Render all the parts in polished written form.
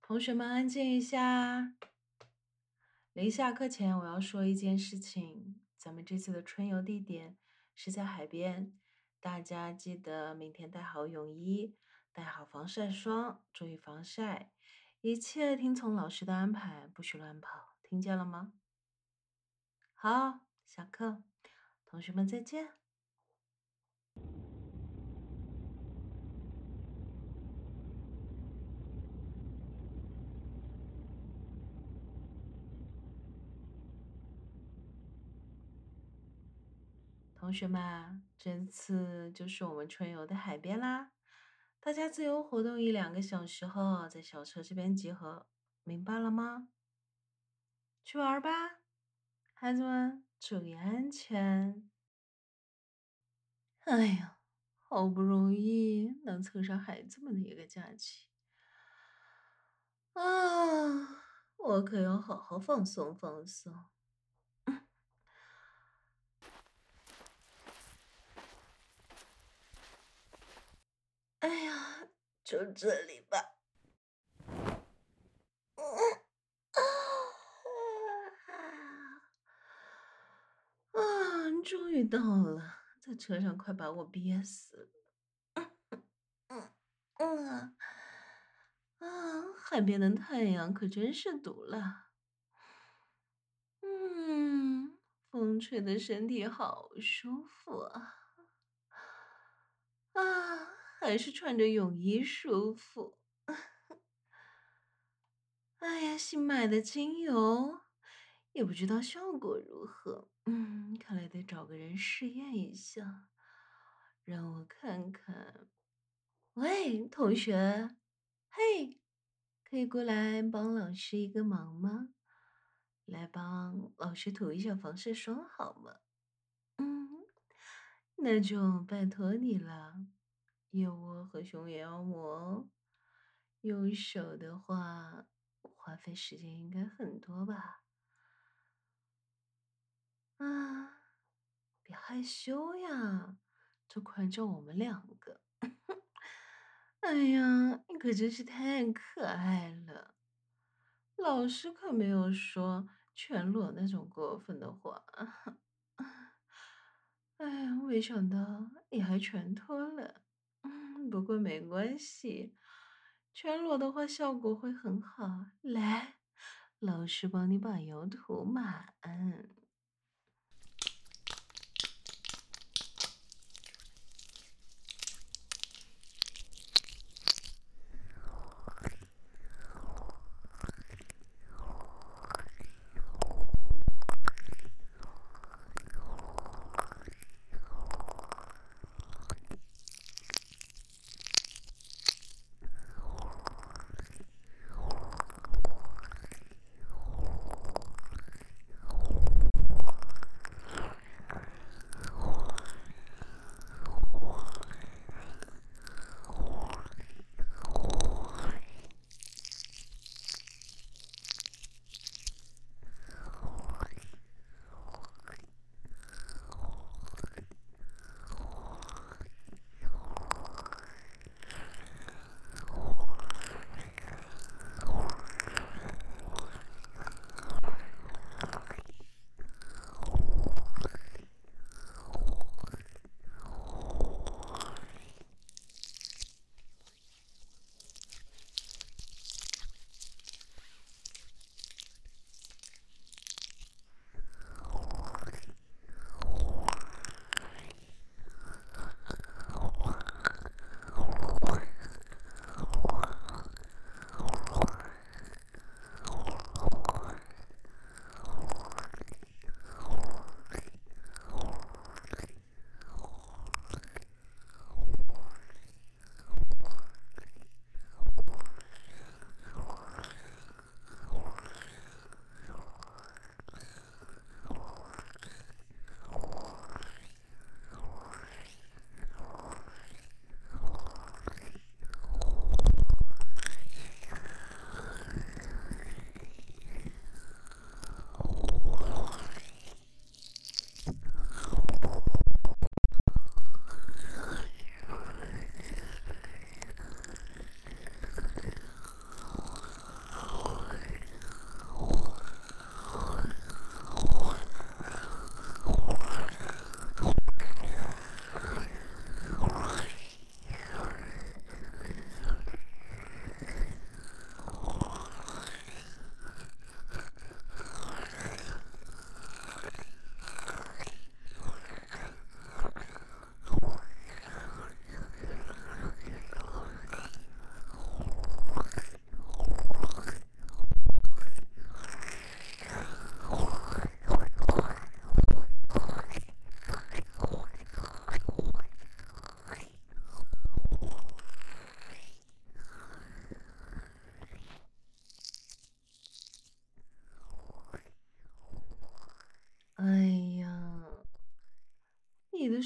同学们安静一下。临下课前，我要说一件事情。咱们这次的春游地点是在海边，大家记得明天带好泳衣，带好防晒霜，注意防晒，一切听从老师的安排，不许乱跑，听见了吗？好，下课，同学们再见。同学们，这次就是我们春游的海边啦，大家自由活动1、2个小时后，在小车这边集合，明白了吗？去玩儿吧，孩子们，注意安全。哎呀，好不容易能凑上孩子们的一个假期啊，我可要好好放松放松。哎呀，就这里吧。啊，终于到了，在车上快把我憋死了。嗯嗯海边的太阳可真是毒辣。嗯，风吹的身体好舒服啊！啊，还是穿着泳衣舒服。哎呀，新买的精油，也不知道效果如何。看来得找个人试验一下，让我看看。喂，同学，嘿，可以过来帮老师一个忙吗？来帮老师涂一下防晒霜好吗？嗯，那就拜托你了。腋窝和胸也要抹哦。用手的话，花费时间应该很多吧？啊，别害羞呀，这关照我们2个。哎呀，你可真是太可爱了。老师可没有说全裸那种过分的话。哎呀，没想到你还全脱了。不过没关系，全裸的话效果会很好。来，老师帮你把油涂满。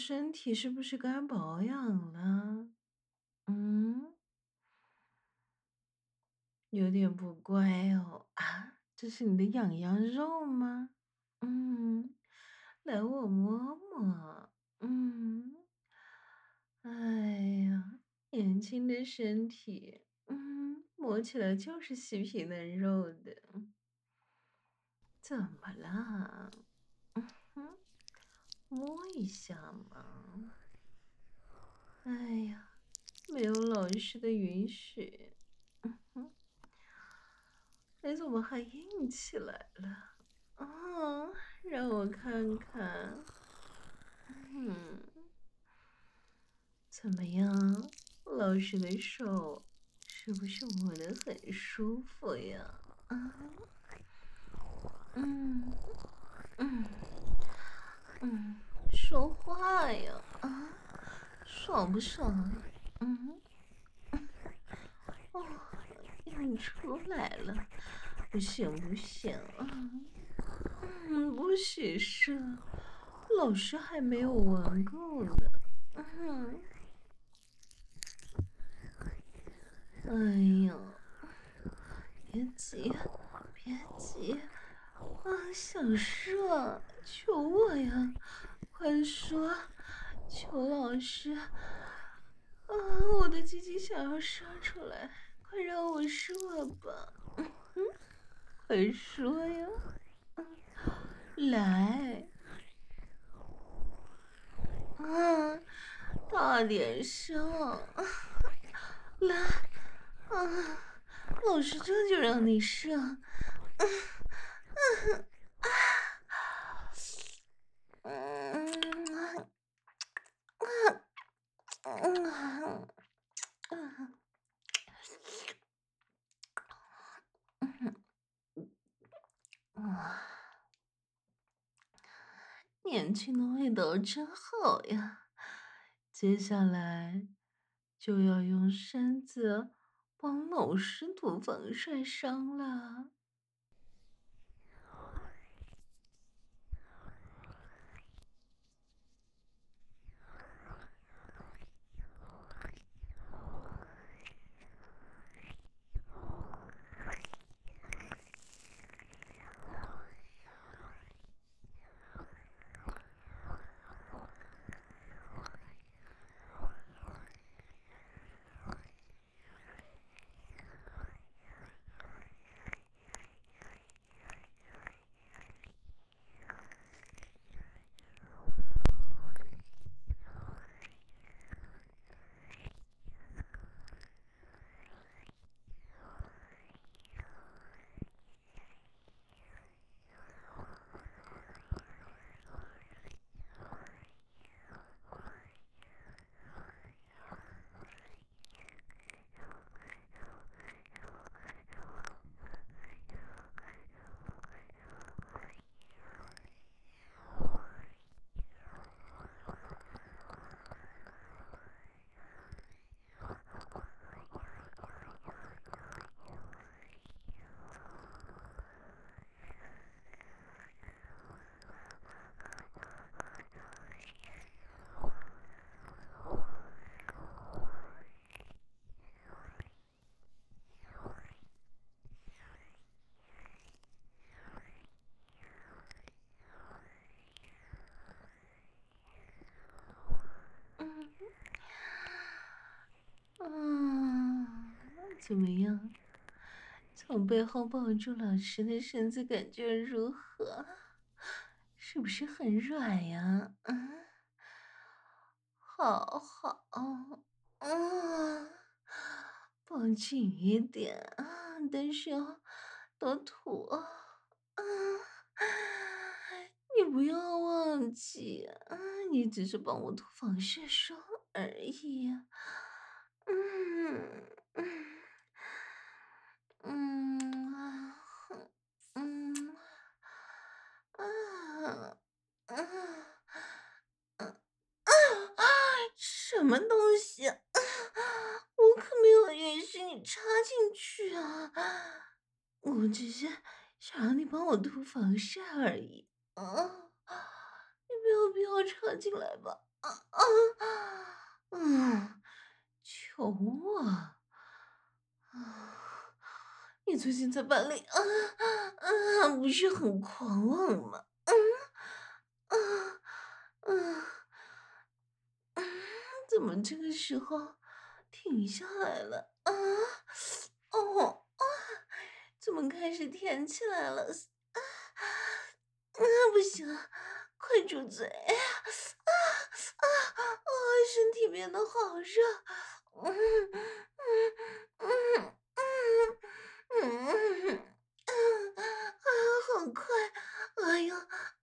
身体是不是该保养了？嗯，有点不乖哦。啊，这是你的痒痒肉吗？嗯，来我摸摸。嗯，哎呀，年轻的身体，摸起来就是细皮嫩肉的。怎么啦？哼，摸一下嘛。哎呀，没有老师的允许，哼，你怎么还硬起来了？啊，让我看看。嗯，怎么样？老师的手是不是摸得很舒服呀？啊，嗯嗯嗯，说话呀！啊，爽不爽？嗯。哦，又出来了，不行不行啊！不许射，老师还没有玩够呢。嗯，哎呀，别急，别急，啊，想射，求我呀！快说，求老师！啊，我的鸡鸡想要射出来，快让我射吧！快说呀！来，啊，大点声，来，啊，老师这就让你射，嗯，嗯，年轻的味道真好呀！接下来就要用身子帮老师涂防晒霜了。嗯嗯，怎么样？从背后抱住老师的身子，感觉如何？是不是很软呀？好好，抱紧一点啊，但是要多涂啊。你不要忘记啊，你只是帮我涂防晒霜而已。嗯嗯嗯嗯啊啊啊！什么东西？我可没有允许你插进去啊！我只是想让你帮我涂防晒而已啊！你没有必要插进来吧？ 嗯，求我啊！你最近在班里不是很狂妄吗？啊啊啊！怎么这个时候停下来了啊？哦啊！怎么开始甜起来了？不行，快住嘴！身体变得好热，嗯嗯好快，哎呀，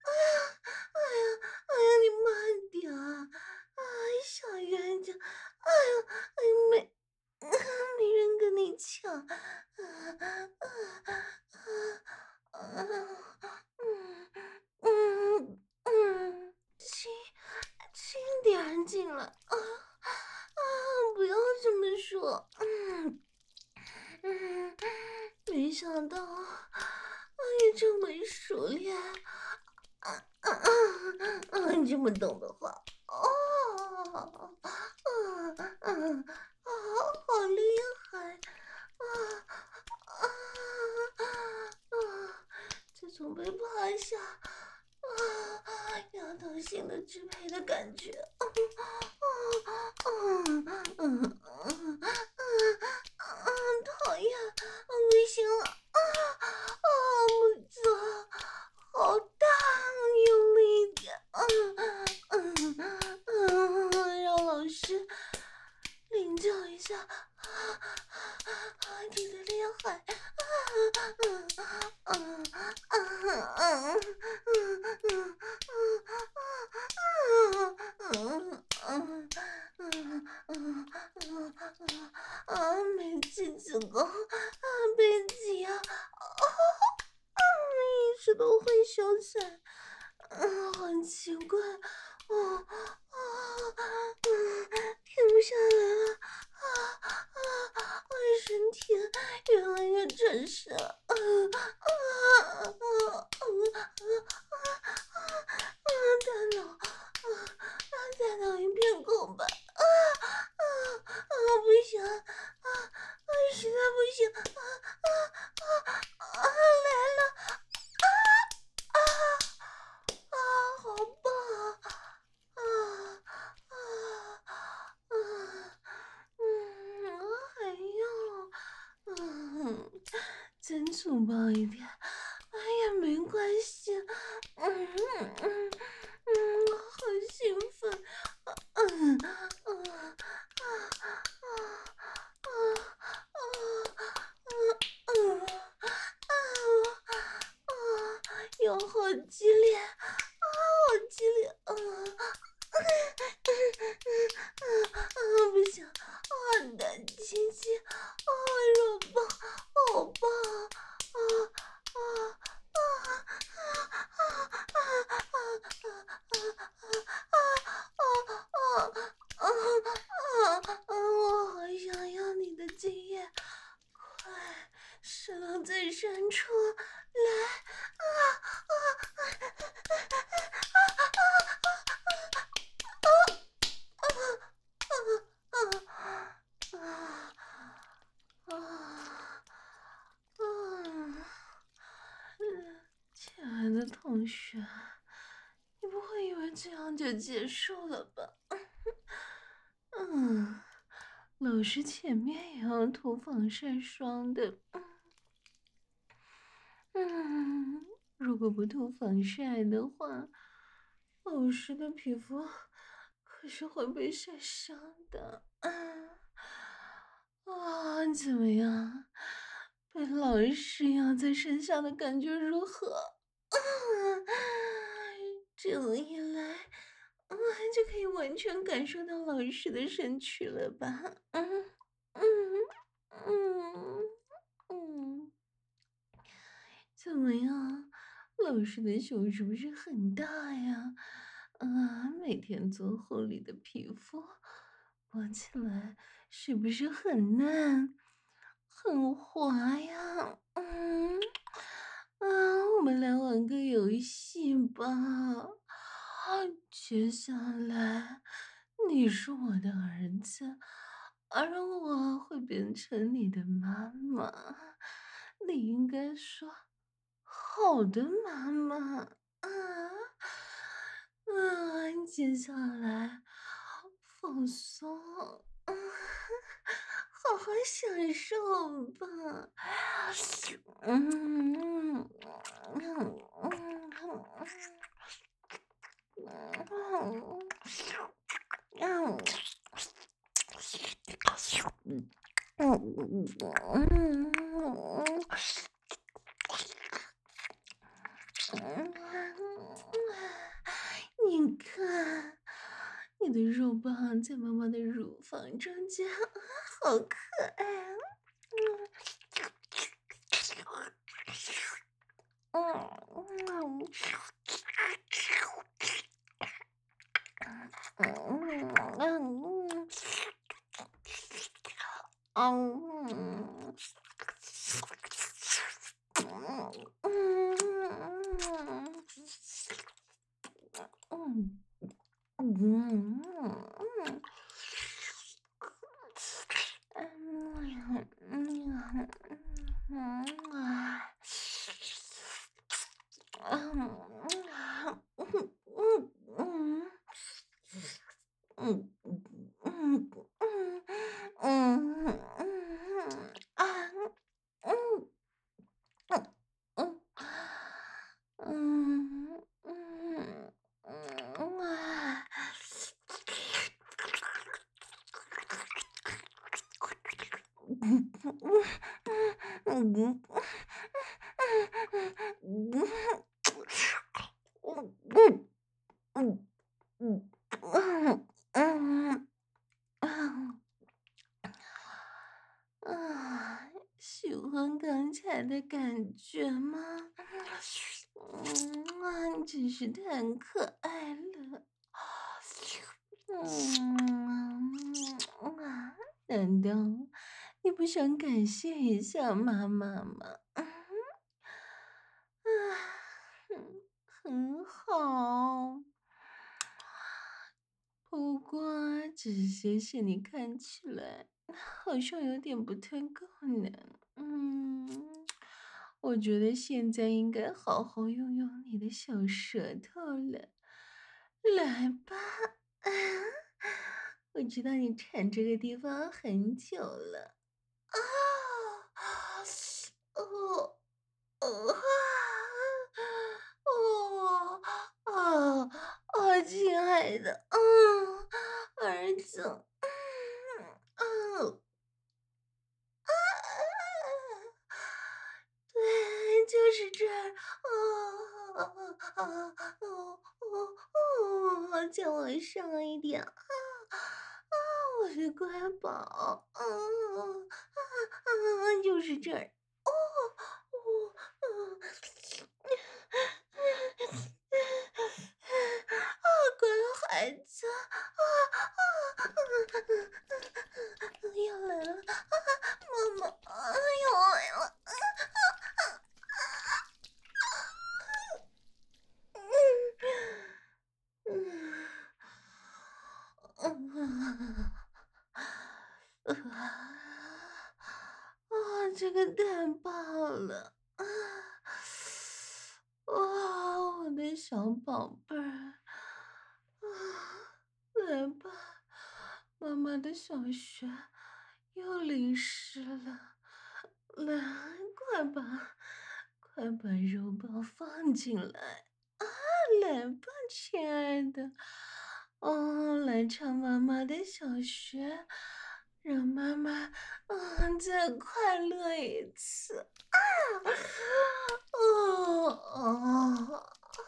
你慢点啊，小冤家，没没人跟你抢，轻轻点进来不要这么说，没想到你这么熟练，你这么懂的话，好厉害啊！自从被趴下，压倒性的支配的感觉，讨厌，不行了，木子，好大，用力一点，让老师领教一下，你的厉害，没气子宫，别急啊，一直都会消散，很奇怪，停不下来了，我的身体越来越真实了，大脑，大脑一片空白，不行，实在不行，来了，好棒，啊啊啊，还要，再粗暴一点，也没关系，好兴奋，嗯嗯有好激烈，好激烈，不行，胆青青，热棒，好棒，我好想要你的精液，快射到最深处来！亲爱的同学，你不会以为这样就结束了吧？嗯，老师前面也要涂防晒霜的。嗯，如果不涂防晒的话，老师的皮肤可是会被晒伤的。怎么样？被老师压在身上的感觉如何？这样一来，就可以完全感受到老师的身躯了吧？嗯嗯嗯，怎么样？老师的胸是不是很大呀？每天做护理的皮肤摸起来是不是很嫩、很滑呀？我们来玩个游戏吧。 接下来你是我的儿子，而我会变成你的妈妈。你应该说好的妈妈啊接下来放松，好好享受吧。嗯你看，你的肉棒在妈妈的乳房中间，好可爱啊！喜欢刚才的感觉吗？真是太可爱了。难道你不想感谢一下妈妈吗？很好。不过，只是谢谢你看起来好像有点不太够呢。我觉得现在应该好好用用你的小舌头了。来吧，啊，我知道你馋这个地方很久了。啊，哦，哦，哦，亲爱的，儿子，对，就是这儿，再往上一点，我的乖宝，就是这儿，乖孩子，又来了，妈妈，又来了。这个太棒了！我的小宝贝儿，来吧，妈妈的小穴又淋湿了，来，快把肉包放进来。来吧，亲爱的，来尝妈妈的小穴，让妈妈，再快乐一次。哦哦，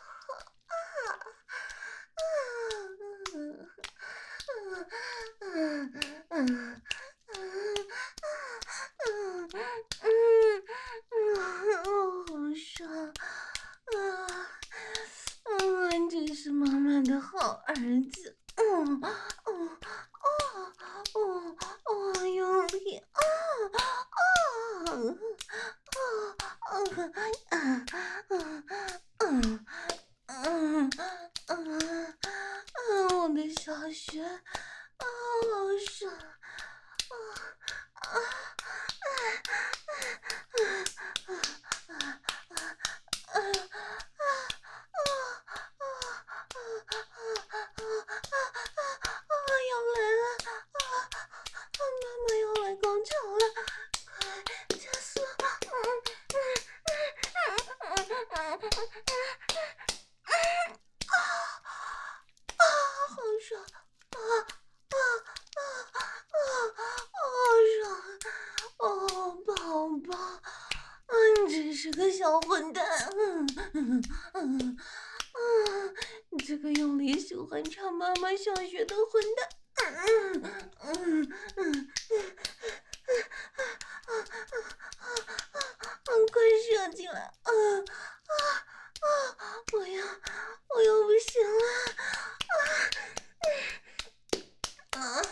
好爽啊！真是妈妈的好儿子。用力， 爽！要来了！妈妈要来高潮了，快加速！好爽！好爽！哦，宝宝，你真是个小混蛋！你这个用力喜欢唱妈妈小学的混蛋！快射进来！我要不行了！